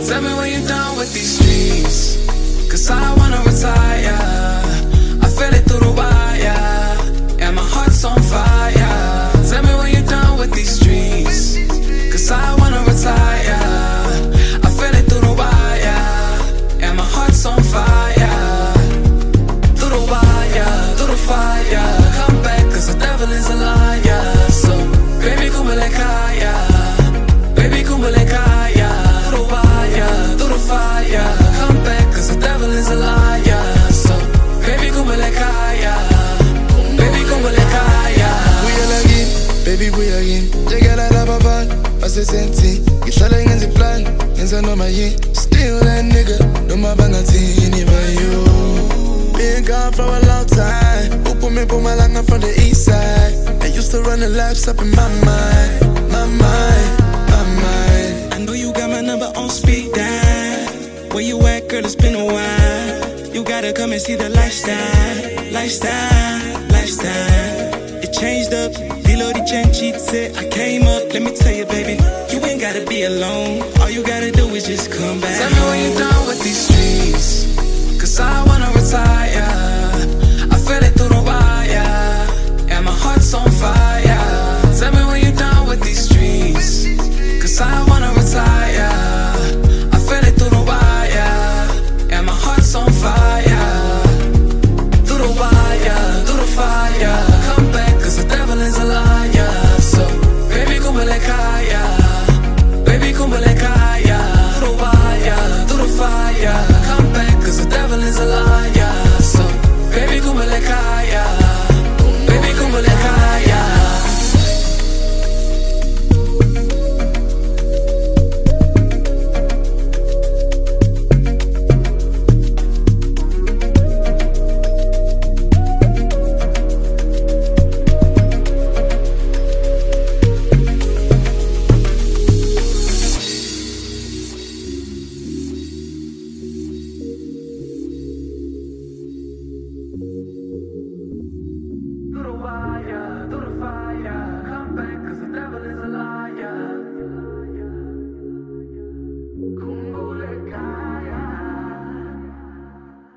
Tell me when you're done with these streets, 'cause I wanna retire. I feel it through the wire, and my heart's on fire. Tell me when you're done with these streets, 'cause I wanna retire. I feel it through the wire, and my heart's on fire. Through the wire, through the fire. Come back, 'cause the devil is a liar. So, baby, kumbelekaya. Baby, kumbelekaya. Through the wire, through the fire. Come back, 'cause the devil is a liar. So, baby, kumbelekaya. Baby, kumbelekaya. Buyelagin, baby, buyagin. Jegala la baban, asesenti. Ngihlala ngenza iplan, ngenza noma yini. Still that nigga, noma bangathini bayo. Been gone for a long time. Upumi Pumalanga from the east side. I used to run the laps up in my mind, my mind, my mind. I know you got my number on speed dial. Where you at, girl? It's been a while. You gotta come and see the lifestyle, lifestyle, lifestyle. It changed up. Dilo di Cenci said I came up. Let me tell you, baby, you ain't gotta be alone. All you gotta do is just come back. Tell me when you're done